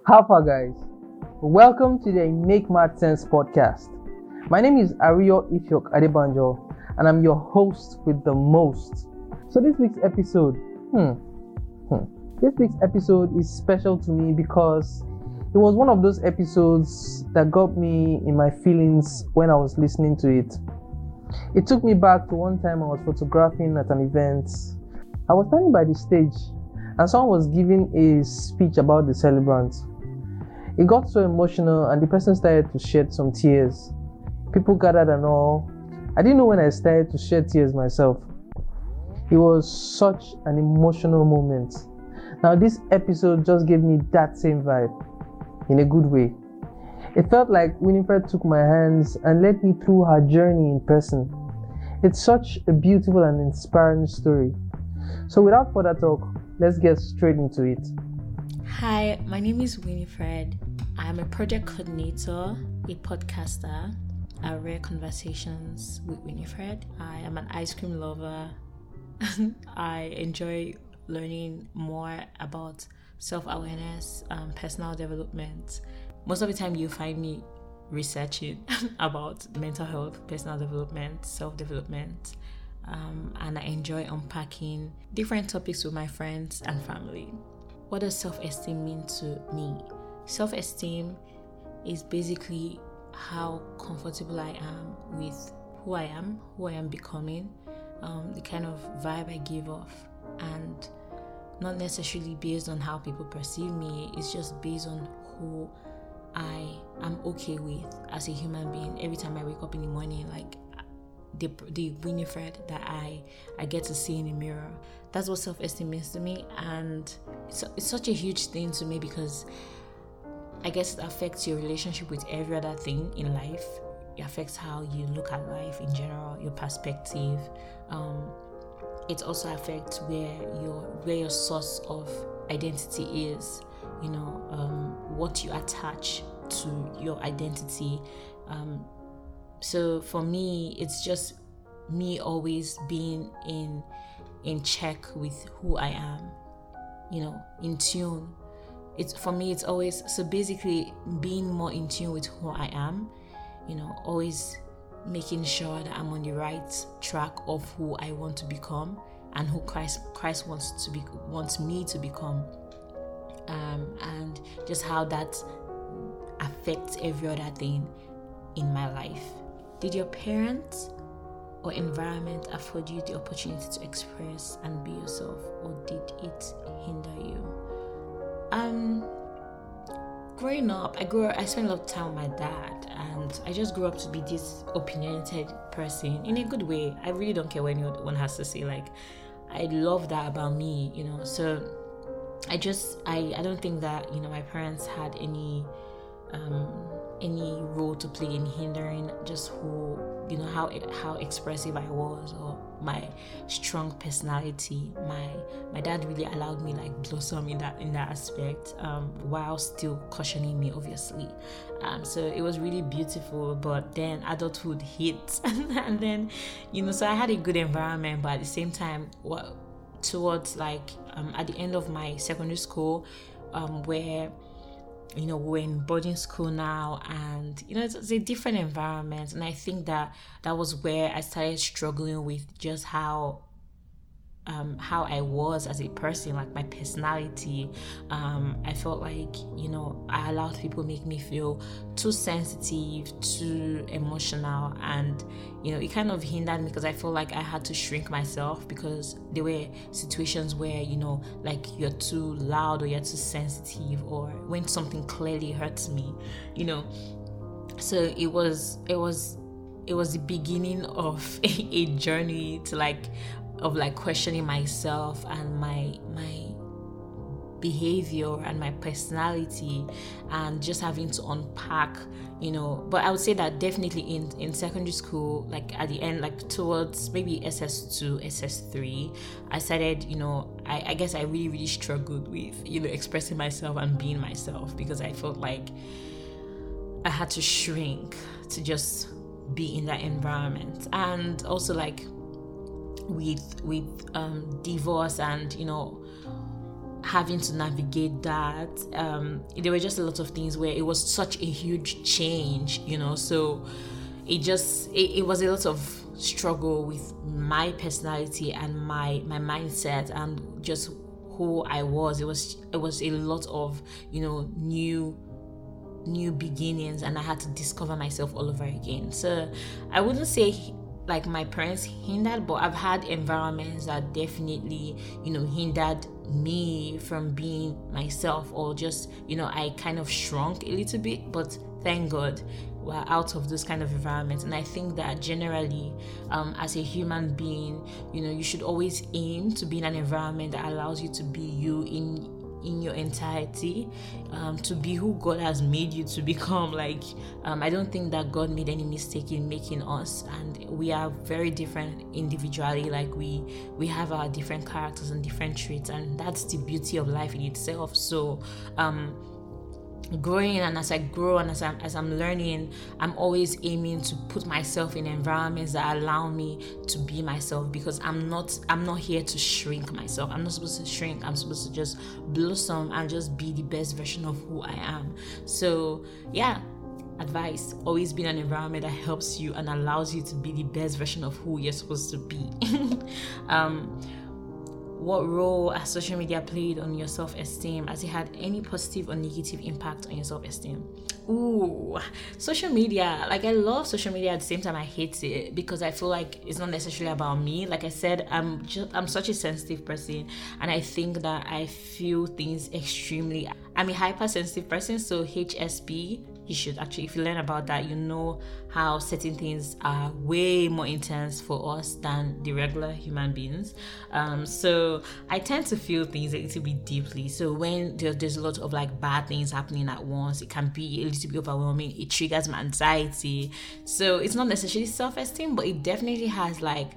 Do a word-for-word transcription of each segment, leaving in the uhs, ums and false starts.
How far, guys? Welcome to the Make Mad Sense podcast. My name is Ario Ifyok Adebanjo, and I'm your host with the most. So this week's episode, hmm, hmm, this week's episode is special to me because it was one of those episodes that got me in my feelings when I was listening to it. It took me back to one time I was photographing at an event. I was standing by the stage and someone was giving a speech about the celebrant. It got so emotional and the person started to shed some tears. People gathered and all. I didn't know when I started to shed tears myself. It was such an emotional moment. Now this episode just gave me that same vibe, in a good way. It felt like Winifred took my hands and led me through her journey in person. It's such a beautiful and inspiring story. So without further talk, let's get straight into it. Hi, my name is Winifred. I'm a project coordinator, a podcaster at Rare Conversations with Winifred. I am an ice cream lover. I enjoy learning more about self-awareness, um, personal development. Most of the time you find me researching about mental health, personal development, self-development, um, and I enjoy unpacking different topics with my friends and family. What does self-esteem mean to me? Self-esteem is basically how comfortable I am with who I am, who I am becoming, um, the kind of vibe I give off, and not necessarily based on how people perceive me. It's just based on who I am okay with as a human being. Every time I wake up in the morning, like the the Winifred that I I get to see in the mirror. That's what self-esteem means to me, and it's, it's such a huge thing to me because I guess it affects your relationship with every other thing in life. It affects how you look at life in general, your perspective. Um, it also affects where your where your source of identity is. You know, um, what you attach to your identity. Um, so for me, it's just me always being in in check with who I am, you know, in tune. It's for me, it's always, so basically being more in tune with who I am, you know, always making sure that I'm on the right track of who I want to become and who Christ Christ wants to be wants me to become. Um, and just how that affects every other thing in my life. Did your parents or environment afford you the opportunity to express and be yourself, or did it hinder you? Um, growing up, I grew up, I spent a lot of time with my dad, and I just grew up to be this opinionated person in a good way. I really don't care what anyone has to say. Like, I love that about me, you know. So I just, I, I don't think that, you know, my parents had any, um, any role to play in hindering just who, you know, how, how expressive I was, or my strong personality. My, my dad really allowed me like blossom in that, in that aspect, um, while still cautioning me, obviously. Um, so it was really beautiful, but then adulthood hit, and then, you know, so I had a good environment, but at the same time, what, towards like um, at the end of my secondary school, um, where, you know, we're in boarding school now, and, you know, it's, it's a different environment, and I think that that was where I started struggling with just how Um, how I was as a person, like my personality. Um, I felt like, you know, I allowed people make me feel too sensitive, too emotional, and, you know, it kind of hindered me because I felt like I had to shrink myself because there were situations where, you know, like you're too loud or you're too sensitive, or when something clearly hurts me, you know. So it was, it was, it was the beginning of a, a journey to like, of like questioning myself and my my behavior and my personality, and just having to unpack, you know. But I would say that definitely in in secondary school, like at the end, like towards maybe S S two, S S three, I started, you know, I, I guess I really really struggled with, you know, expressing myself and being myself, because I felt like I had to shrink to just be in that environment. And also like with with um divorce and, you know, having to navigate that, um, there were just a lot of things where it was such a huge change, you know, so it just, it, it was a lot of struggle with my personality and my, my mindset and just who I was. It was, it was a lot of, you know, new new beginnings, and I had to discover myself all over again. So I wouldn't say like my parents hindered, but I've had environments that definitely, you know, hindered me from being myself, or just, you know, I kind of shrunk a little bit, but thank God we're out of those kind of environments. And I think that generally, um, as a human being, you know, you should always aim to be in an environment that allows you to be you in in your entirety, um, to be who God has made you to become. Like, um, I don't think that God made any mistake in making us, and we are very different individually. Like we we have our different characters and different traits, and that's the beauty of life in itself. So um growing, and as I grow and as I'm, as I'm learning, I'm always aiming to put myself in environments that allow me to be myself, because I'm not I'm not here to shrink myself. I'm not supposed to shrink. I'm supposed to just blossom and just be the best version of who I am. So yeah, advice: always be in an environment that helps you and allows you to be the best version of who you're supposed to be. um What role has social media played on your self-esteem? Has it had any positive or negative impact on your self-esteem? Ooh, social media. Like, I love social media, at the same time I hate it, because I feel like it's not necessarily about me. Like I said, I'm just I'm such a sensitive person, and I think that I feel things extremely. I'm a hypersensitive person, so H S P. You should actually, if you learn about that, you know how certain things are way more intense for us than the regular human beings. Um, so I tend to feel things a little bit deeply. So when there's, there's a lot of like bad things happening at once, it can be a little bit overwhelming. It triggers my anxiety. So it's not necessarily self-esteem, but it definitely has like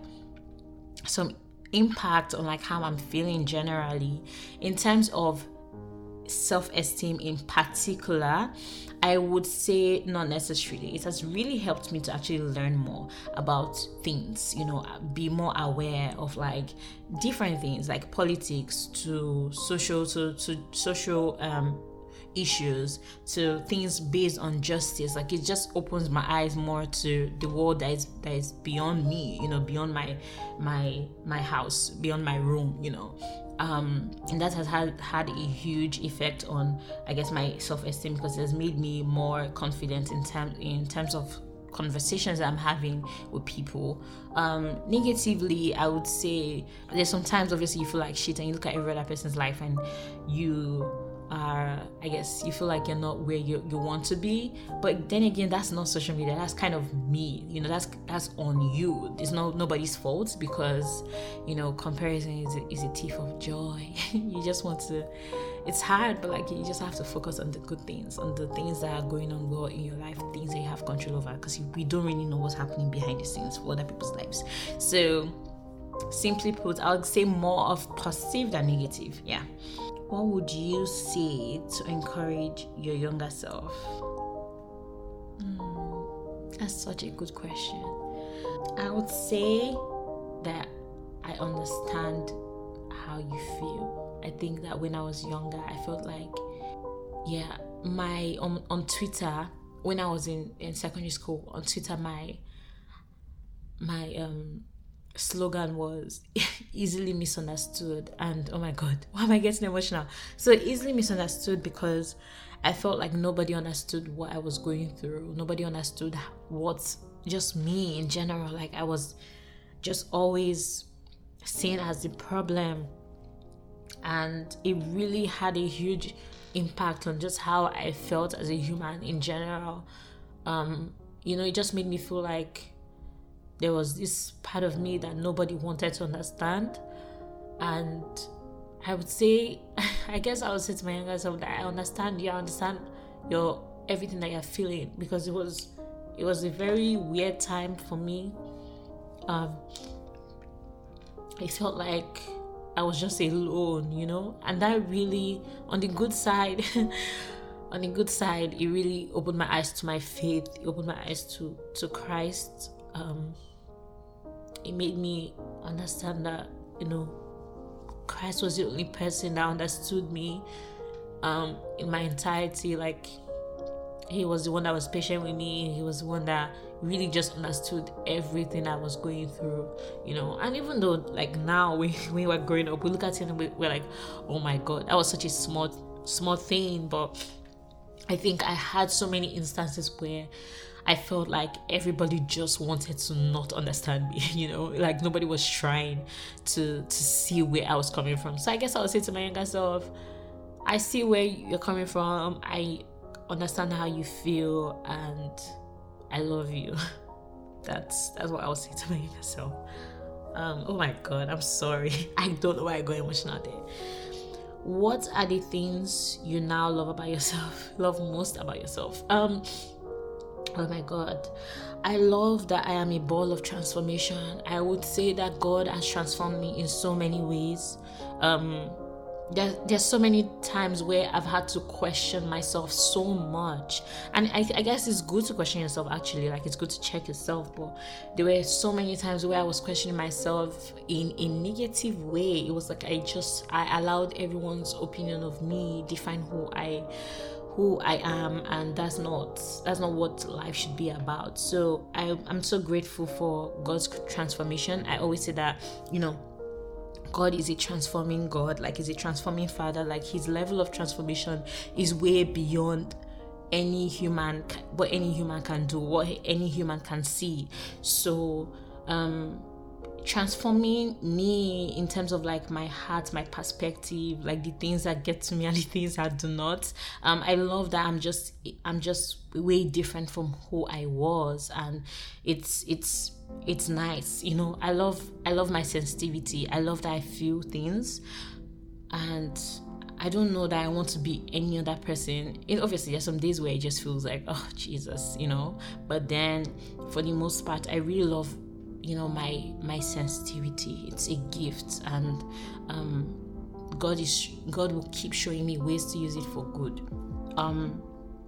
some impact on like how I'm feeling generally. In terms of self-esteem in particular, I would say not necessarily. It has really helped me to actually learn more about things, you know, be more aware of like different things, like politics to social to, to social um issues, to things based on justice. Like, it just opens my eyes more to the world that is that is beyond me, you know, beyond my my my house, beyond my room, you know. Um, and that has had, had a huge effect on, I guess, my self-esteem, because it has made me more confident in terms in terms of conversations that I'm having with people. Um, negatively, I would say there's sometimes obviously you feel like shit, and you look at every other person's life and you are, I guess, you feel like you're not where you, you want to be. But then again, that's not social media. That's kind of me, you know, that's that's on you. It's not nobody's fault, because, you know, comparison is a, is a thief of joy. You just want to, it's hard, but like, you just have to focus on the good things, on the things that are going on well in your life, things that you have control over, because we don't really know what's happening behind the scenes for other people's lives. So simply put, I would say more of positive than negative. Yeah. What would you say to encourage your younger self? Mm, that's such a good question. I would say that I understand how you feel. I think that when I was younger, I felt like, yeah, my on, on Twitter, when I was in, in secondary school, on Twitter, my my um slogan was easily misunderstood. And oh my god, why am I getting emotional? So easily misunderstood, because I felt like nobody understood what I was going through. Nobody understood what, just me in general. Like, I was just always seen as the problem, and it really had a huge impact on just how I felt as a human in general. Um, you know, it just made me feel like there was this part of me that nobody wanted to understand. And I would say, I guess I would say to my younger self that I understand you, I understand your everything that you're feeling, because it was it was a very weird time for me. Um, it felt like I was just alone, you know, and that really, on the good side, on the good side, it really opened my eyes to my faith. It opened my eyes to to Christ. Um, it made me understand that, you know, Christ was the only person that understood me um, in my entirety. Like, he was the one that was patient with me. He was the one that really just understood everything I was going through, you know. And even though, like, now we, we were growing up, we look at it and we, we're like, oh my God, that was such a small, small thing. But I think I had so many instances where I felt like everybody just wanted to not understand me, you know, like nobody was trying to to see where I was coming from. So I guess I would say to my younger self, I see where you're coming from. I understand how you feel, and I love you. That's that's what I would say to my younger self. Um, oh my God, I'm sorry. I don't know why I got emotional there. What are the things you now love about yourself? Love most about yourself? Um. Oh my God, I love that I am a ball of transformation. I would say that God has transformed me in so many ways. Um, there, there's so many times where I've had to question myself so much. And I, I guess it's good to question yourself, actually. Like, it's good to check yourself. But there were so many times where I was questioning myself in a negative way. It was like I just, I allowed everyone's opinion of me define who I who I am, and that's not that's not what life should be about. So I, I'm so grateful for God's transformation. I always say that, you know, God is a transforming God, like he's a transforming Father. Like, his level of transformation is way beyond any human, what any human can do, what any human can see. So um transforming me in terms of like my heart, my perspective, like the things that get to me and the things that do not. Um, I love that I'm just I'm just way different from who I was, and it's it's it's nice, you know. I love I love my sensitivity. I love that I feel things, and I don't know that I want to be any other person. It, obviously, there's some days where it just feels like, oh Jesus, you know. But then, for the most part, I really love, you know, my my sensitivity. It's a gift, and um God is God will keep showing me ways to use it for good. um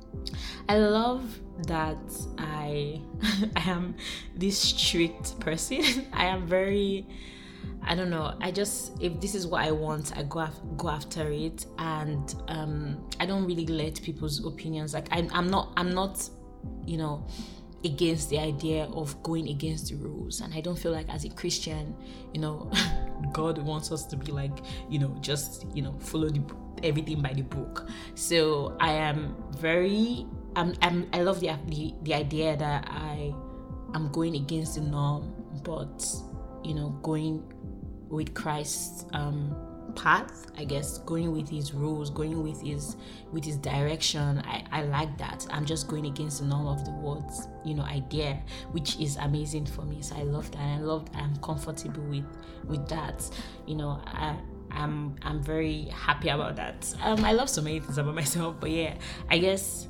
I love that I I am this strict person. I am very, I don't know, I just, if this is what I want, I go af- go after it, and um I don't really let people's opinions, like I, I'm not I'm not you know against the idea of going against the rules. And I don't feel like, as a Christian, you know, God wants us to be like, you know, just, you know, follow the everything by the book. So I am very I'm, I'm I love the, the the idea that I am going against the norm, but, you know, going with Christ's um path, I guess, going with his rules, going with his with his direction. I, I like that. I'm just going against the norm of the world's, you know, idea, which is amazing for me. So I love that. I love that I'm comfortable with with that. You know, I I'm I'm very happy about that. Um I love so many things about myself, but yeah, I guess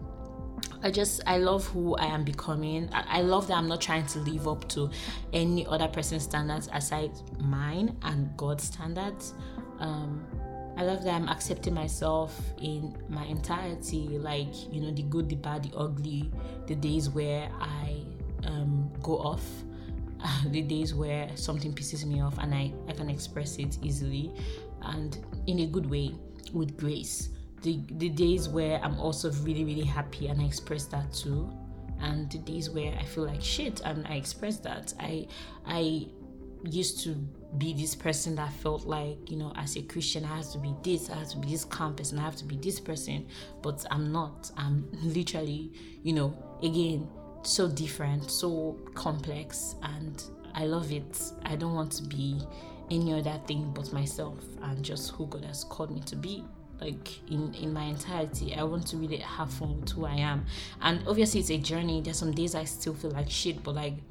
I just, I love who I am becoming. I, I love that I'm not trying to live up to any other person's standards aside mine and God's standards. Um, I love that I'm accepting myself in my entirety, like, you know, the good, the bad, the ugly, the days where I um, go off, the days where something pisses me off, and I, I can express it easily and in a good way, with grace. The, the days where I'm also really, really happy, and I express that too. And the days where I feel like shit, and I express that. I I used to be this person that felt like, you know, as a Christian, I have to be this, I have to be this calm person, I have to be this person. But I'm not. I'm literally, you know, again, so different, so complex, and I love it. I don't want to be any other thing but myself, and just who God has called me to be. Like, in, in my entirety, I want to really have fun with who I am. And obviously, it's a journey. There's some days I still feel like shit, but like,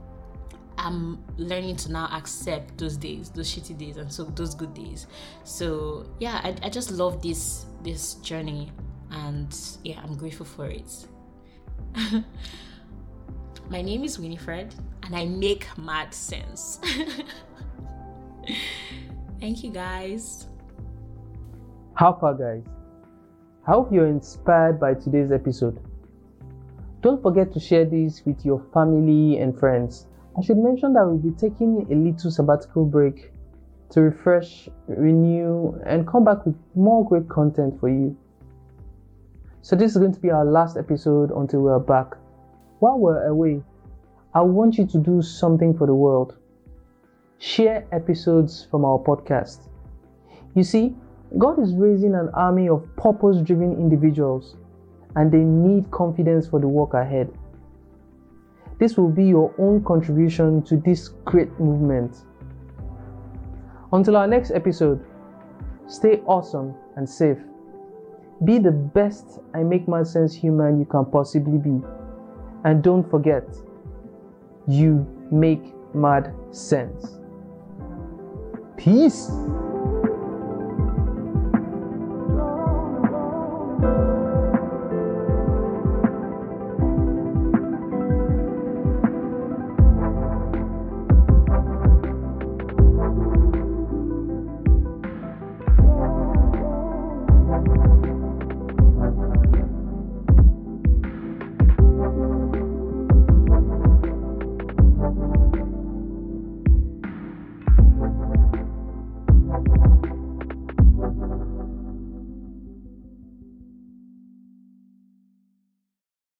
I'm learning to now accept those days, those shitty days, and so those good days. So yeah, I, I just love this this journey, and yeah, I'm grateful for it. My name is Winifred, and I make mad sense. Thank you, guys. How far, guys? I hope you're inspired by today's episode. Don't forget to share this with your family and friends. I should mention that we'll be taking a little sabbatical break to refresh, renew, and come back with more great content for you. So this is going to be our last episode until we're back. While we're away, I want you to do something for the world. Share episodes from our podcast. You see, God is raising an army of purpose-driven individuals, and they need confidence for the work ahead. This will be your own contribution to this great movement. Until our next episode, stay awesome and safe. Be the best I Make Mad Sense human you can possibly be. And don't forget, you make mad sense. Peace.